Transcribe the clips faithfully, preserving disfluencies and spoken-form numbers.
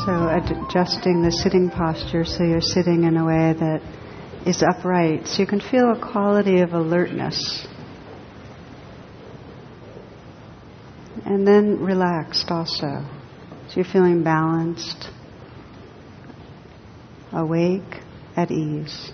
So adjusting the sitting posture so you're sitting in a way that is upright, so you can feel a quality of alertness. And then relaxed also. So you're feeling balanced, awake, at ease.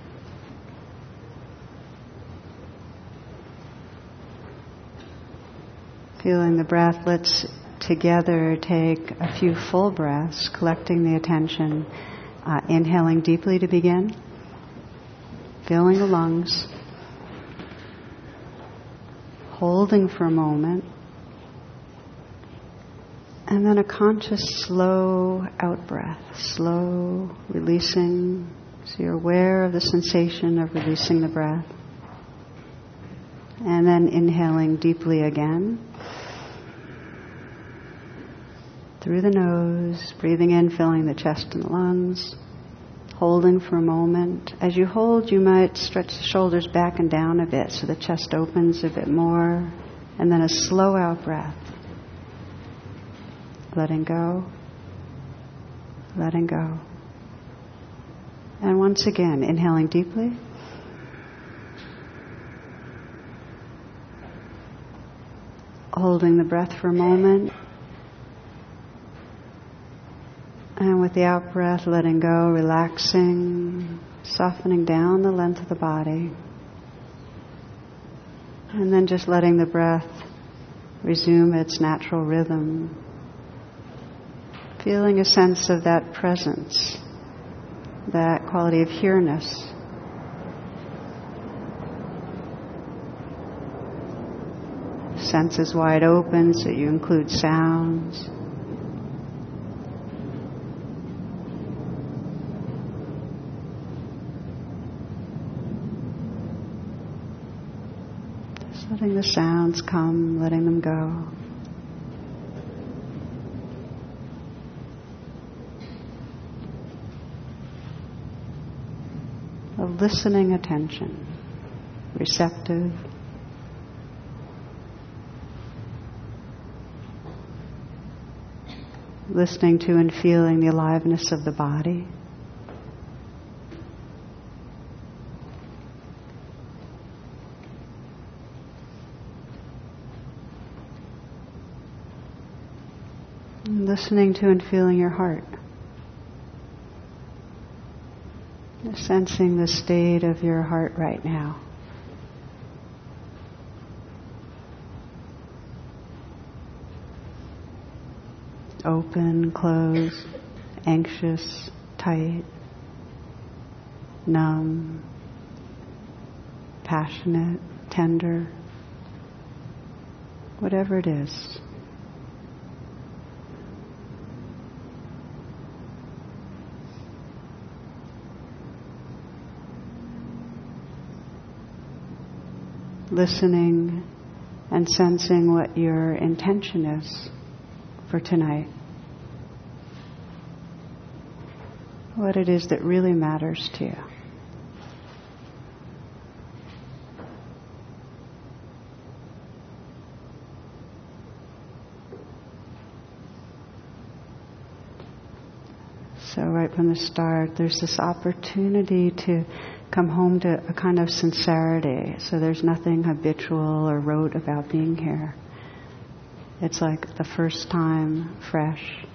Feeling the breath, let's together take a few full breaths, collecting the attention, uh, inhaling deeply to begin, filling the lungs, holding for a moment, and then a conscious slow out breath, slow releasing, so you're aware of the sensation of releasing the breath. And then inhaling deeply again. Through the nose, breathing in, filling the chest and the lungs. Holding for a moment. As you hold, you might stretch the shoulders back and down a bit so the chest opens a bit more. And then a slow out breath. Letting go. Letting go. And once again, inhaling deeply. Holding the breath for a moment. And with the out breath, letting go, relaxing, softening down the length of the body. And then just letting the breath resume its natural rhythm. Feeling a sense of that presence, that quality of here-ness. Senses wide open, so you include sounds. Just letting the sounds come, letting them go. A listening attention, receptive. Listening to and feeling the aliveness of the body. And listening to and feeling your heart. Sensing the state of your heart right now. Open, closed, anxious, tight, numb, passionate, tender, whatever it is. Listening and sensing what your intention is for tonight. What it is that really matters to you. So right from the start, there's this opportunity to come home to a kind of sincerity. So there's nothing habitual or rote about being here. It's like the first time, fresh.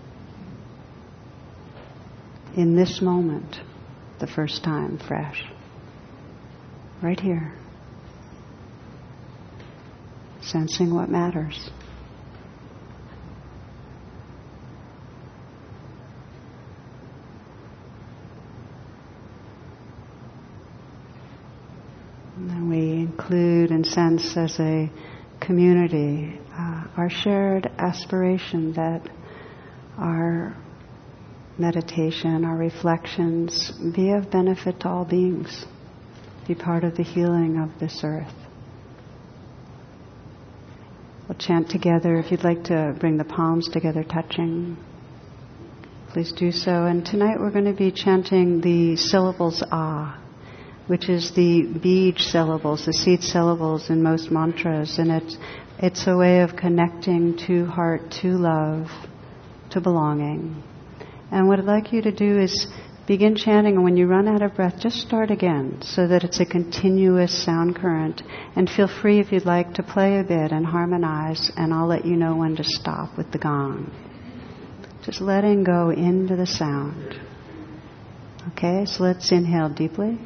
In this moment, the first time, fresh. Right here. Sensing what matters. And then we include and sense as a community uh, our shared aspiration that our meditation, our reflections be of benefit to all beings, be part of the healing of this earth. We'll chant together. If you'd like to bring the palms together, touching, please do so. And tonight we're going to be chanting the syllables Ah, which is the beej syllables, the seed syllables in most mantras. And it's, it's a way of connecting to heart, to love, to belonging. And what I'd like you to do is begin chanting, and when you run out of breath, just start again so that it's a continuous sound current. And feel free, if you'd like, to play a bit and harmonize, and I'll let you know when to stop with the gong. Just letting go into the sound. Okay, so let's inhale deeply.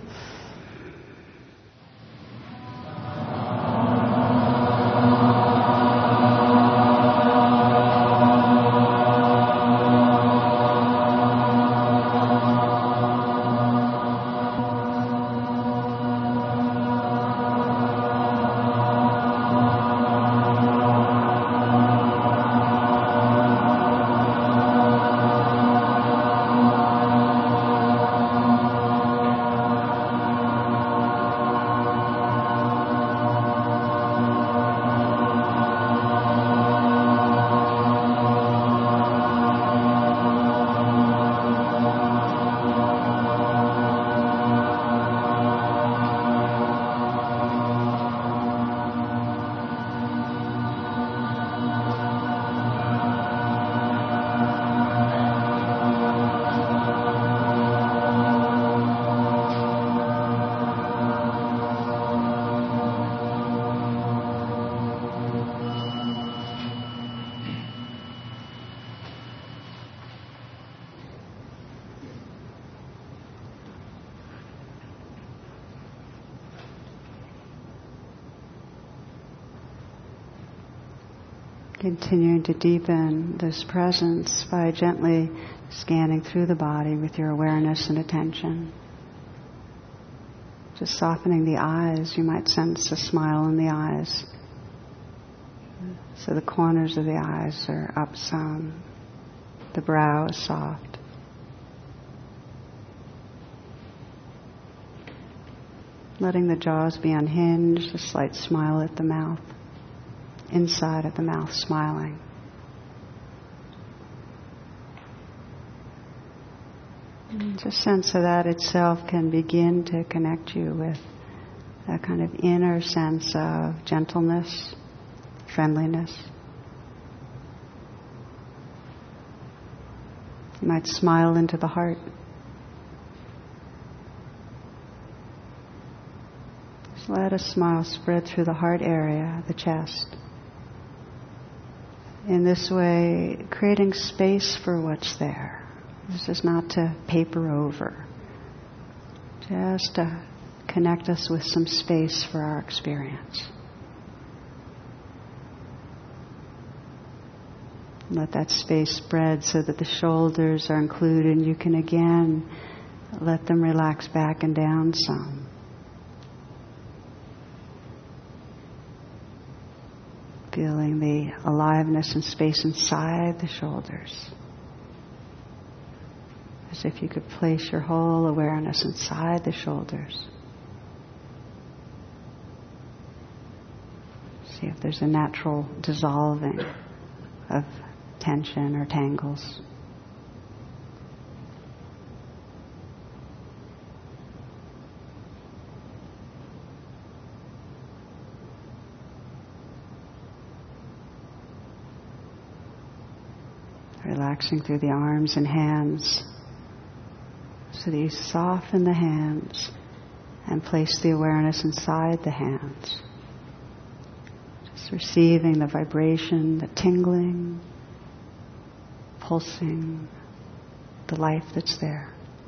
Continuing to deepen this presence by gently scanning through the body with your awareness and attention. Just softening the eyes. You might sense a smile in the eyes. So the corners of the eyes are up some. The brow is soft. Letting the jaws be unhinged, a slight smile at the mouth. Inside of the mouth, smiling. And just sense how that itself can begin to connect you with that kind of inner sense of gentleness, friendliness. You might smile into the heart. Just let a smile spread through the heart area, the chest. In this way, creating space for what's there. This is not to paper over. Just to connect us with some space for our experience. Let that space spread so that the shoulders are included, and you can again let them relax back and down some. Feeling the aliveness and space inside the shoulders. As if you could place your whole awareness inside the shoulders. See if there's a natural dissolving of tension or tangles. Relaxing through the arms and hands so that you soften the hands and place the awareness inside the hands. Just receiving the vibration, the tingling, pulsing, the life that's there.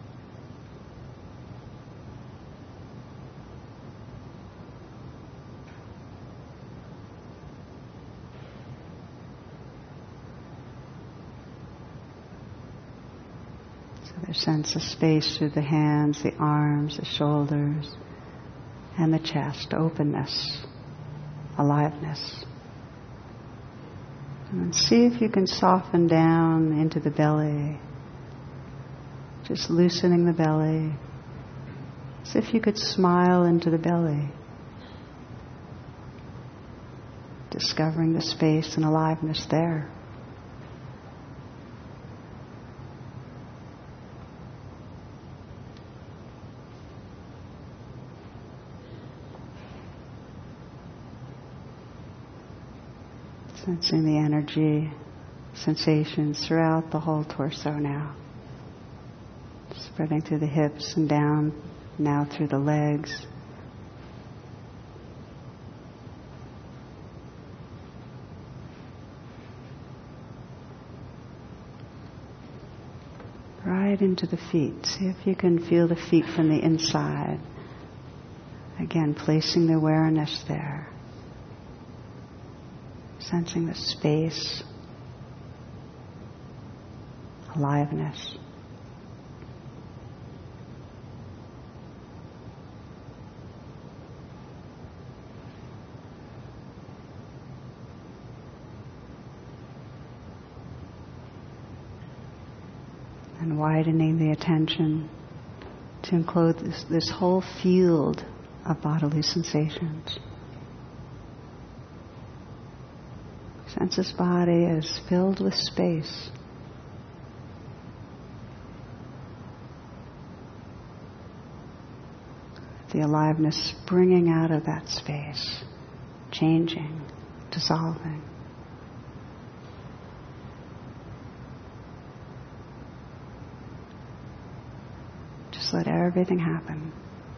There's sense of space through the hands, the arms, the shoulders, and the chest. Openness, aliveness. And then see if you can soften down into the belly. Just loosening the belly. As if you could smile into the belly. Discovering the space and aliveness there. Sensing the energy, sensations throughout the whole torso now. spreading through the hips and down, now through the legs. Right into the feet. See if you can feel the feet from the inside. Again, placing the awareness there. Sensing the space, aliveness. And widening the attention to include this, this whole field of bodily sensations. Sense this body is filled with space. The aliveness springing out of that space, changing, dissolving. Just let everything happen.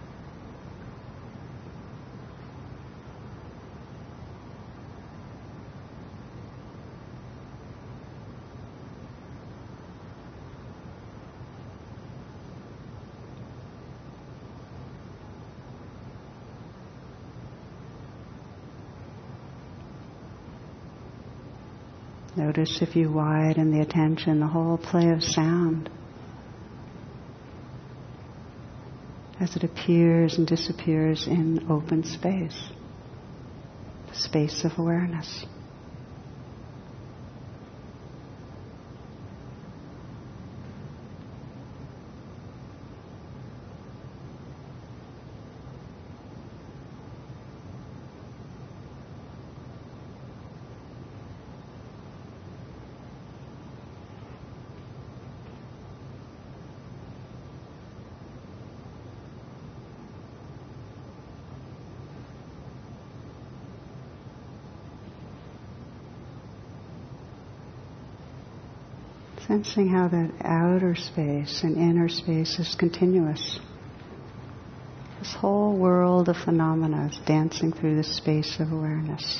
Notice if you widen the attention, the whole play of sound as it appears and disappears in open space, the space of awareness. Sensing how that outer space and inner space is continuous. This whole world of phenomena is dancing through this space of awareness.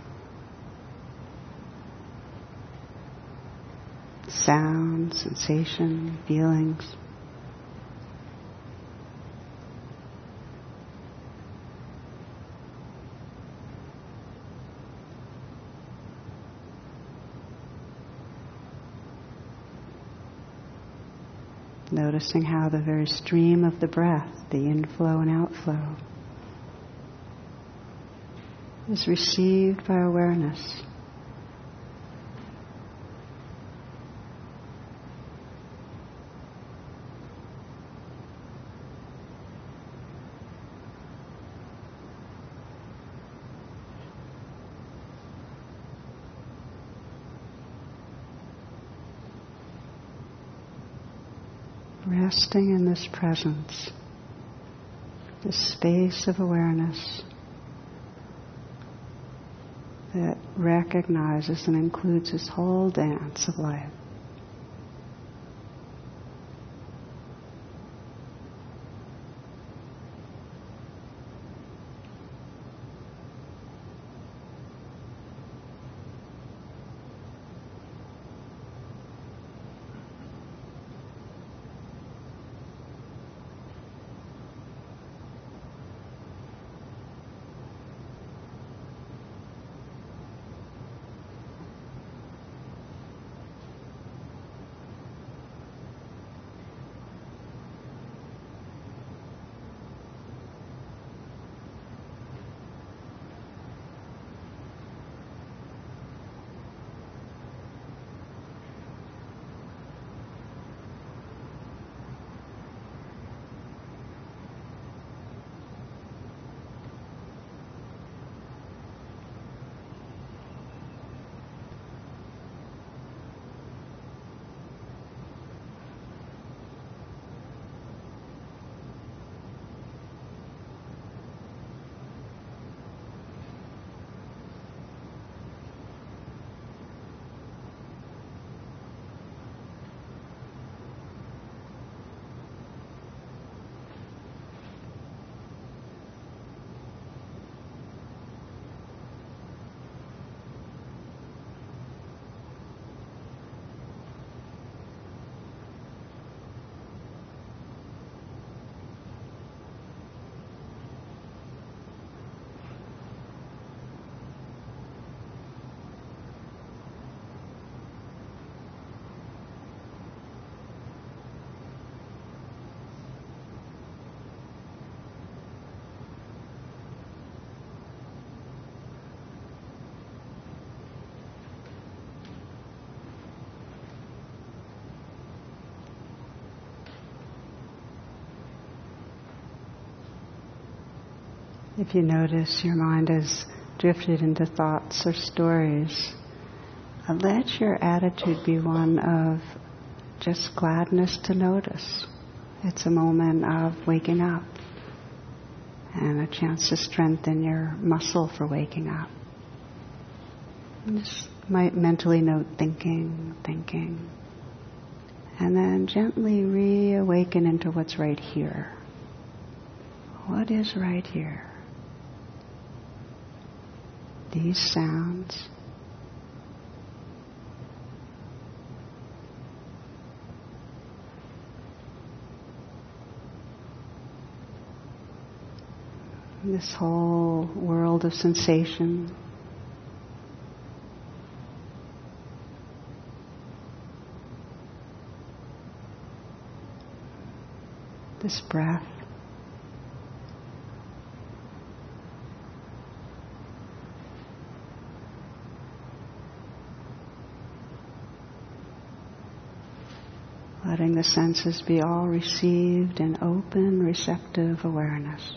Sound, sensation, feelings. Noticing how the very stream of the breath, the inflow and outflow, is received by awareness. Resting in this presence, this space of awareness that recognizes and includes this whole dance of life. If you notice your mind has drifted into thoughts or stories, uh, let your attitude be one of just gladness to notice. It's a moment of waking up and a chance to strengthen your muscle for waking up. You just might mentally note thinking, thinking, and then gently reawaken into what's right here. What is right here? These sounds. This whole world of sensation. This breath. Letting the senses be all received in open, receptive awareness.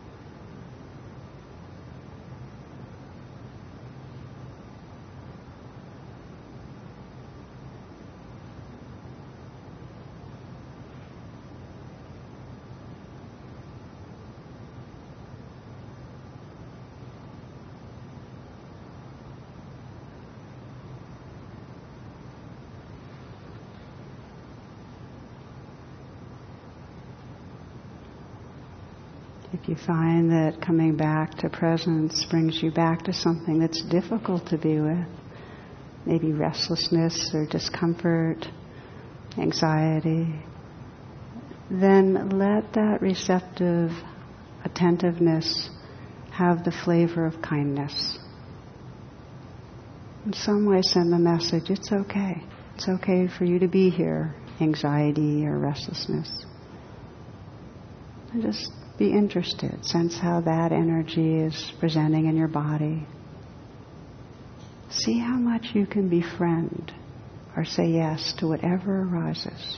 If you find that coming back to presence brings you back to something that's difficult to be with, maybe restlessness or discomfort, anxiety, then let that receptive attentiveness have the flavor of kindness. In some way send the message, it's okay. It's okay for you to be here, anxiety or restlessness. And just be interested. Sense how that energy is presenting in your body. See how much you can befriend or say yes to whatever arises.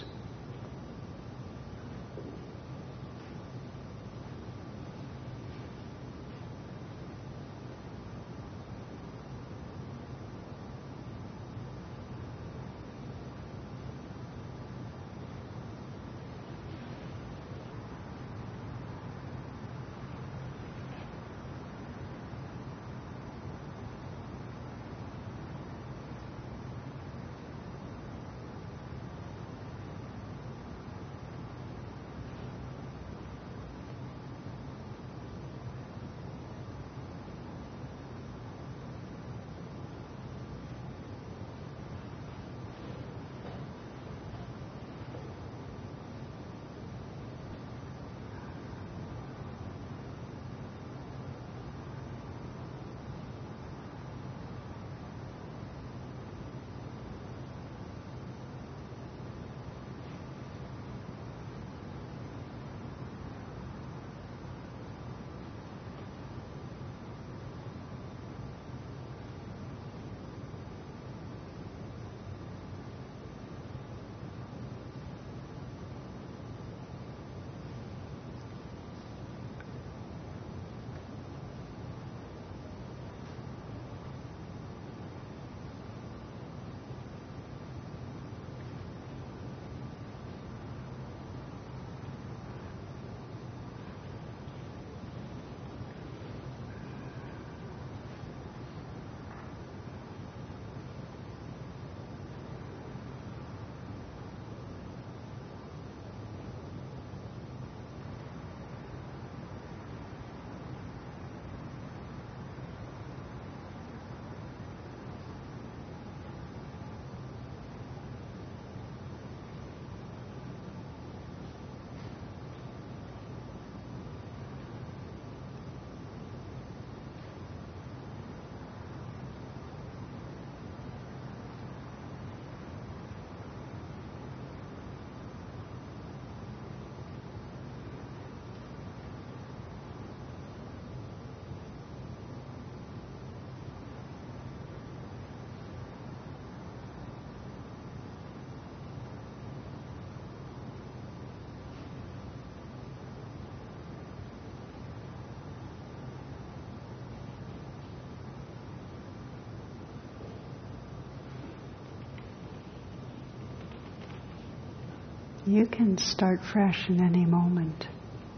you can start fresh in any moment.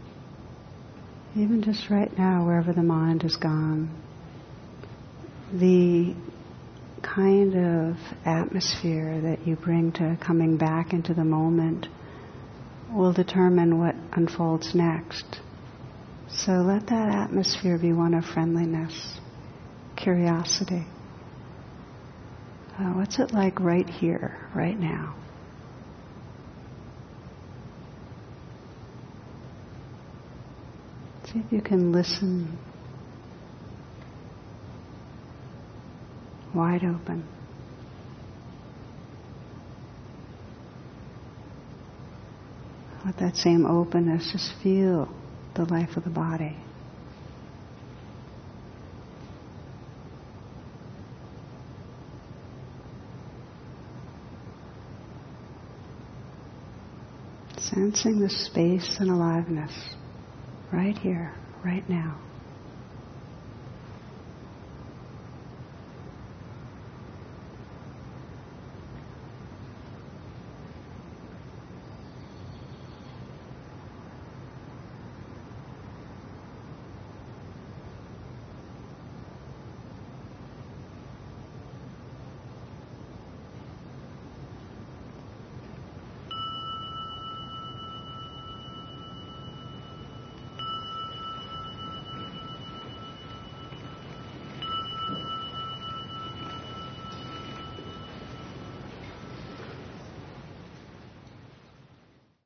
Even just right now, wherever the mind has gone, the kind of atmosphere that you bring to coming back into the moment will determine what unfolds next. So let that atmosphere be one of friendliness, curiosity. Uh, what's it like right here, right now? See if you can listen wide open. Let that same openness just feel the life of the body. Sensing the space and aliveness right here, right now.